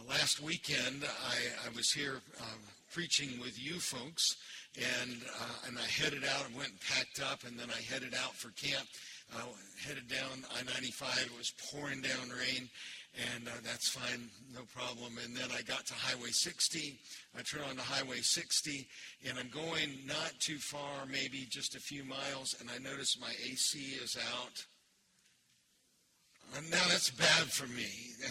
Last weekend, I was here preaching with you folks, and I headed out and went and packed up, and then I headed out for camp. Headed down I-95. It was pouring down rain, and that's fine, no problem. And then I got to Highway 60. I turned on to Highway 60, and I'm going not too far, maybe just a few miles, and I notice my AC is out. Now that's bad for me.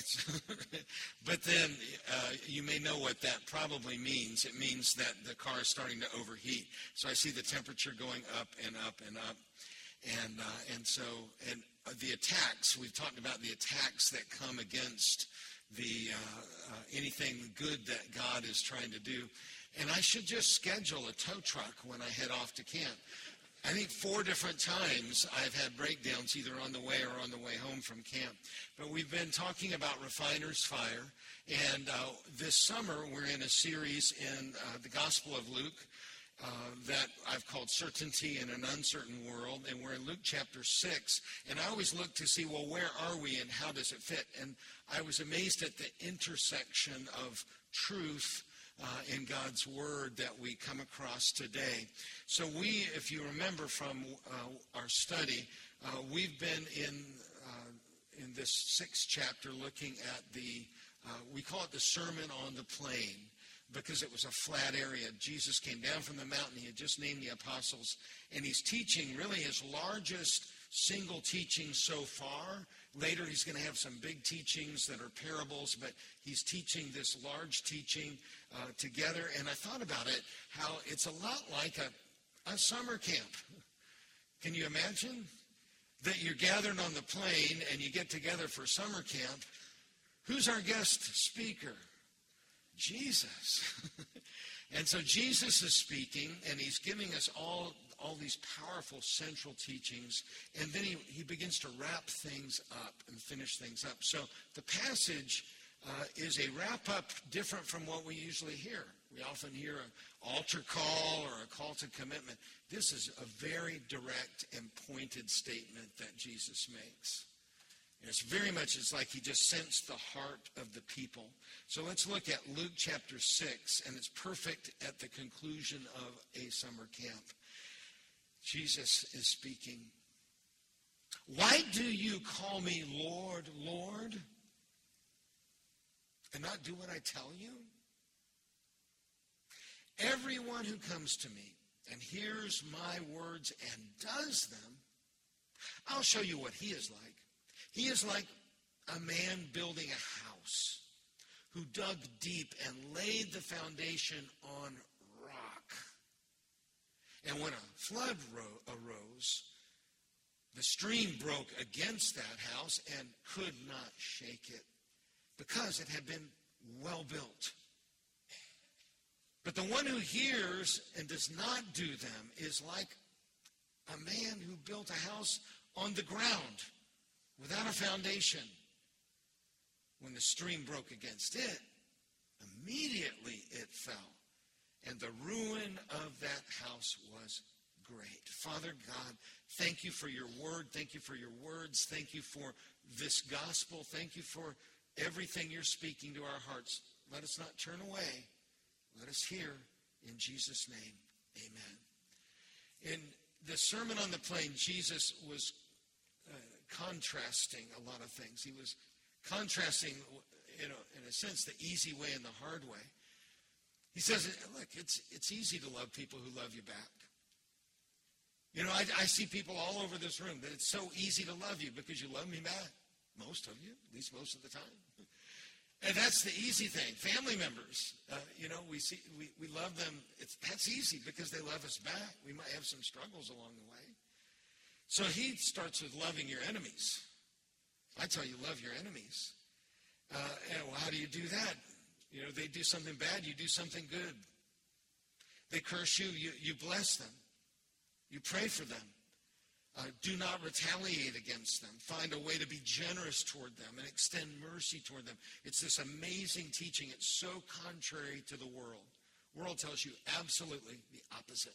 But then you may know what that probably means. It means that the car is starting to overheat. So I see the temperature going up and up and up. And so the attacks, we've talked about the attacks that come against the anything good that God is trying to do. And I should just schedule a tow truck when I head off to camp. I think 4 different times I've had breakdowns either on the way or on the way home from camp. But we've been talking about Refiner's Fire. And this summer we're in a series in the Gospel of Luke that I've called Certainty in an Uncertain World. And we're in Luke chapter 6. And I always look to see, well, where are we and how does it fit? And I was amazed at the intersection of truth in God's Word that we come across today. So we, if you remember from our study, we've been in this 6th chapter looking at we call it the Sermon on the Plain, because it was a flat area. Jesus came down from the mountain. He had just named the apostles, and he's teaching really his largest single teaching so far. Later, he's going to have some big teachings that are parables, but he's teaching this large teaching together. And I thought about it, how it's a lot like a summer camp. Can you imagine that you're gathered on the plain and you get together for summer camp? Who's our guest speaker? Jesus. And so Jesus is speaking, and he's giving us all these powerful central teachings, and then he begins to wrap things up and finish things up. So the passage is a wrap-up different from what we usually hear. We often hear an altar call or a call to commitment. This is a very direct and pointed statement that Jesus makes. And it's like he just sensed the heart of the people. So let's look at Luke chapter 6, and it's perfect at the conclusion of a summer camp. Jesus is speaking. Why do you call me Lord, Lord, and not do what I tell you? Everyone who comes to me and hears my words and does them, I'll show you what he is like. He is like a man building a house who dug deep and laid the foundation on rock. And when a flood arose, the stream broke against that house and could not shake it because it had been well built. But the one who hears and does not do them is like a man who built a house on the ground without a foundation. When the stream broke against it, immediately it fell. And the ruin of that house was great. Father God, thank you for your word. Thank you for your words. Thank you for this gospel. Thank you for everything you're speaking to our hearts. Let us not turn away. Let us hear in Jesus' name. Amen. In the Sermon on the Plain, Jesus was contrasting a lot of things. He was contrasting, in a sense, the easy way and the hard way. He says, look, it's easy to love people who love you back. I see people all over this room that it's so easy to love you because you love me back. Most of you, at least most of the time. And that's the easy thing. Family members, we love them. That's easy because they love us back. We might have some struggles along the way. So he starts with loving your enemies. I tell you, love your enemies. How do you do that? They do something bad, you do something good. They curse you, you bless them. You pray for them. Do not retaliate against them. Find a way to be generous toward them and extend mercy toward them. It's this amazing teaching. It's so contrary to the world. The world tells you absolutely the opposite.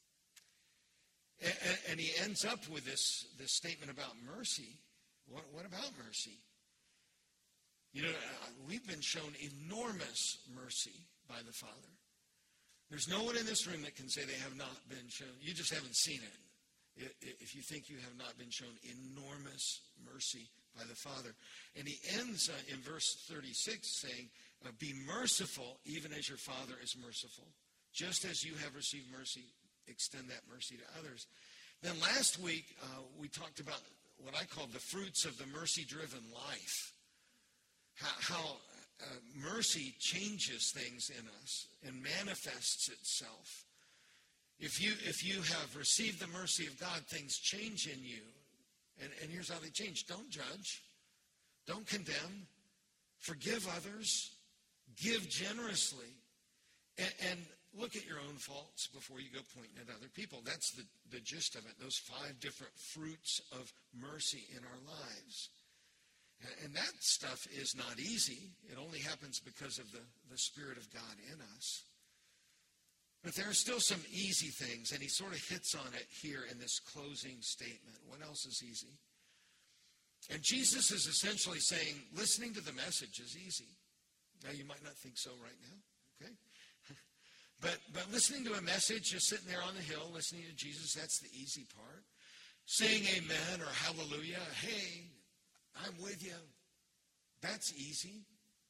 And he ends up with this statement about mercy. What about mercy? You know, we've been shown enormous mercy by the Father. There's no one in this room that can say they have not been shown. You just haven't seen it. If you think you have not been shown enormous mercy by the Father. And he ends in verse 36 saying, be merciful even as your Father is merciful. Just as you have received mercy, extend that mercy to others. Then last week, we talked about what I called the fruits of the mercy-driven life. How mercy changes things in us and manifests itself. If you have received the mercy of God, things change in you. And here's how they change. Don't judge. Don't condemn. Forgive others. Give generously. And look at your own faults before you go pointing at other people. That's the gist of it. Those 5 different fruits of mercy in our lives. And that stuff is not easy. It only happens because of the Spirit of God in us. But there are still some easy things, and he sort of hits on it here in this closing statement. What else is easy? And Jesus is essentially saying, listening to the message is easy. Now, you might not think so right now, okay? But listening to a message, just sitting there on the hill, listening to Jesus, that's the easy part. Saying amen or hallelujah, hey, I'm with you. That's easy.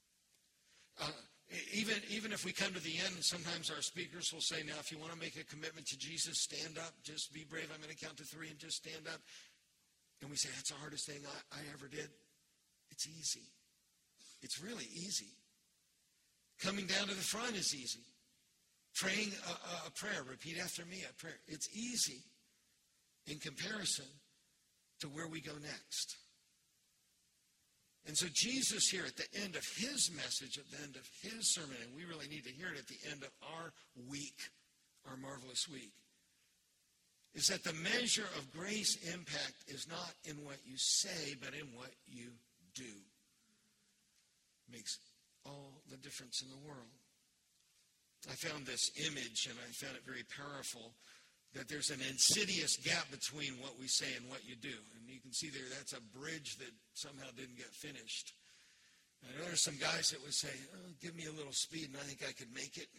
Even if we come to the end, sometimes our speakers will say, now, if you want to make a commitment to Jesus, stand up. Just be brave. I'm going to count to 3 and just stand up. And we say, that's the hardest thing I ever did. It's easy. It's really easy. Coming down to the front is easy. Praying a prayer, repeat after me a prayer. It's easy in comparison to where we go next. And so Jesus here at the end of his message, at the end of his sermon, and we really need to hear it at the end of our week, our marvelous week, is that the measure of grace impact is not in what you say, but in what you do. Makes all the difference in the world. I found this image, and I found it very powerful, that there's an insidious gap between what we say and what you do. And you can see there, that's a bridge that somehow didn't get finished. I know there's some guys that would say, oh, give me a little speed and I think I could make it.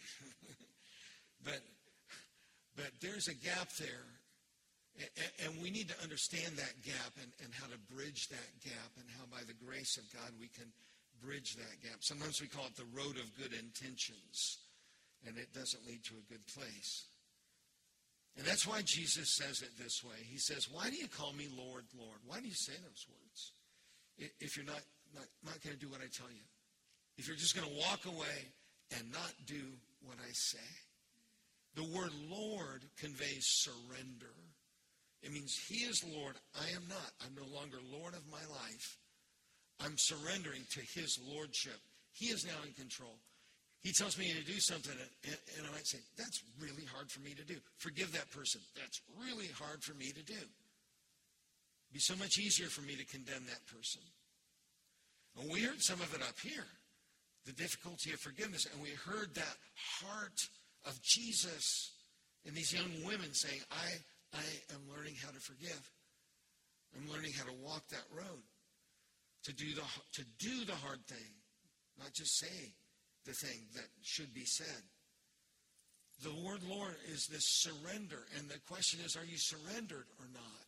but there's a gap there. And we need to understand that gap and how to bridge that gap and how by the grace of God we can bridge that gap. Sometimes we call it the road of good intentions, and it doesn't lead to a good place. And that's why Jesus says it this way. He says, why do you call me Lord, Lord? Why do you say those words if you're not going to do what I tell you? If you're just going to walk away and not do what I say? The word Lord conveys surrender. It means he is Lord. I am not. I'm no longer Lord of my life. I'm surrendering to his lordship. He is now in control. He tells me to do something, and I might say, that's really hard for me to do. Forgive that person. That's really hard for me to do. It'd be so much easier for me to condemn that person. And we heard some of it up here, the difficulty of forgiveness, and we heard that heart of Jesus in these young women saying, I am learning how to forgive. I'm learning how to walk that road, to do the hard thing, not just say the thing that should be said. The word Lord is this surrender, and the question is, are you surrendered or not?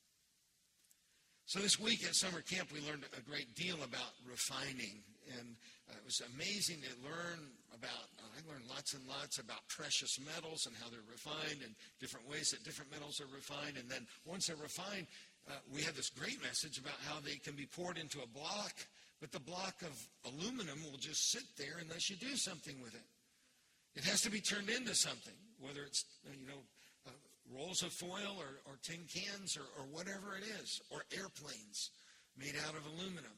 So this week at summer camp, we learned a great deal about refining, and it was amazing to learn about, I learned lots and lots about precious metals and how they're refined and different ways that different metals are refined. And then once they're refined, we had this great message about how they can be poured into a block, but the block of aluminum will just sit there unless you do something with it. It has to be turned into something, whether it's, rolls of foil or tin cans or whatever it is, or airplanes made out of aluminum.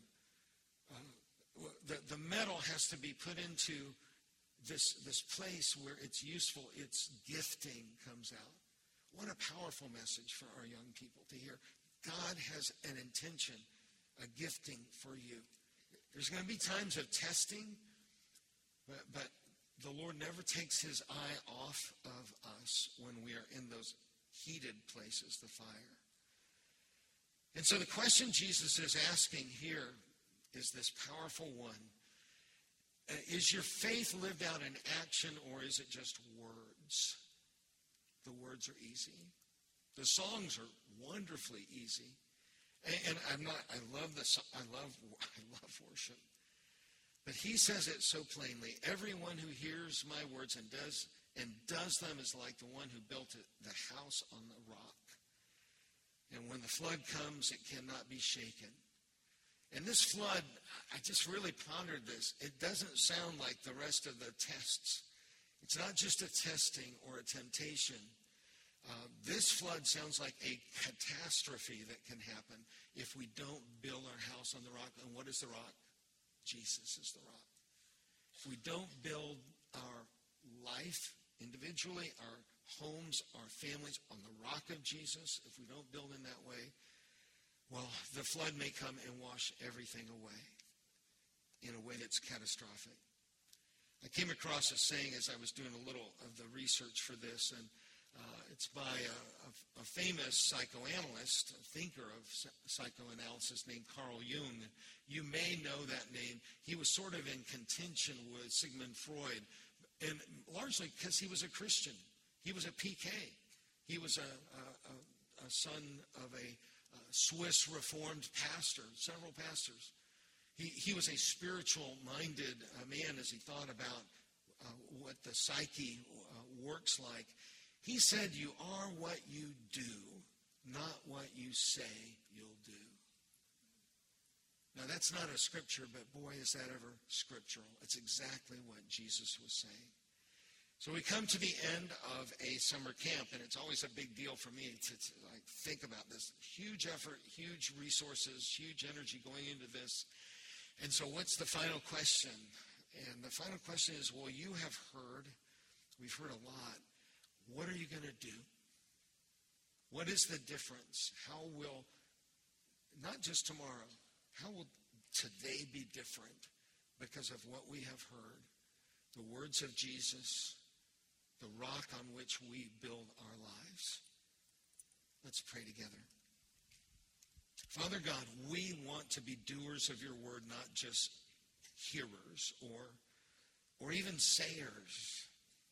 The metal has to be put into this place where it's useful, its gifting comes out. What a powerful message for our young people to hear. God has an intention, a gifting for you. There's going to be times of testing, but the Lord never takes his eye off of us when we are in those heated places, the fire. And so the question Jesus is asking here is this powerful one. Is your faith lived out in action, or is it just words? The words are easy. The songs are wonderfully easy. And I love worship. But he says it so plainly. Everyone who hears my words and does them is like the one who built the house on the rock. And when the flood comes, it cannot be shaken. And this flood, I just really pondered this. It doesn't sound like the rest of the tests. It's not just a testing or a temptation. This flood sounds like a catastrophe that can happen if we don't build our house on the rock. And what is the rock? Jesus is the rock. If we don't build our life individually, our homes, our families on the rock of Jesus, if we don't build in that way, well, the flood may come and wash everything away in a way that's catastrophic. I came across a saying as I was doing a little of the research for this, and it's by a famous psychoanalyst, a thinker of psychoanalysis named Carl Jung. You may know that name. He was sort of in contention with Sigmund Freud, and largely because he was a Christian. He was a PK. He was a son of a Swiss Reformed pastor, several pastors. He was a spiritual-minded man as he thought about what the psyche works like. He said, you are what you do, not what you say you'll do. Now, that's not a scripture, but boy, is that ever scriptural. It's exactly what Jesus was saying. So we come to the end of a summer camp, and it's always a big deal for me to like think about this. Huge effort, huge resources, huge energy going into this. And so what's the final question? And the final question is, well, you have heard, we've heard a lot. What are you going to do? What is the difference? How will, not just tomorrow, how will today be different because of what we have heard? The words of Jesus, the rock on which we build our lives. Let's pray together. Father God, we want to be doers of your word, not just hearers or even sayers.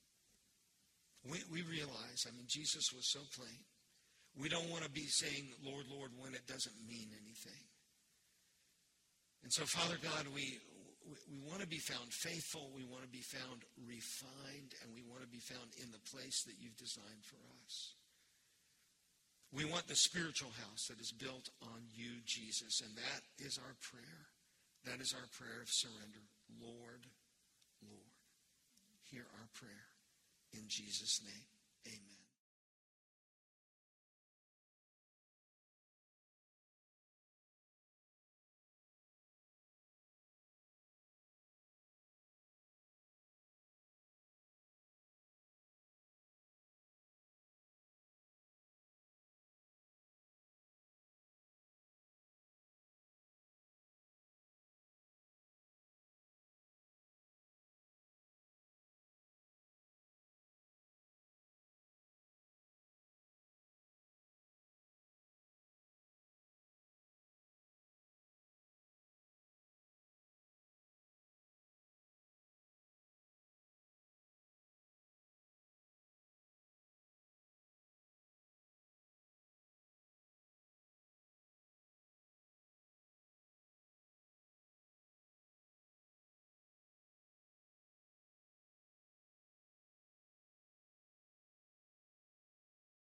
We realize, Jesus was so plain. We don't want to be saying, Lord, Lord, when it doesn't mean anything. And so, Father God, we want to be found faithful, we want to be found refined, and we want to be found in the place that you've designed for us. We want the spiritual house that is built on you, Jesus, and that is our prayer. That is our prayer of surrender. Lord, Lord, hear our prayer. In Jesus' name, amen.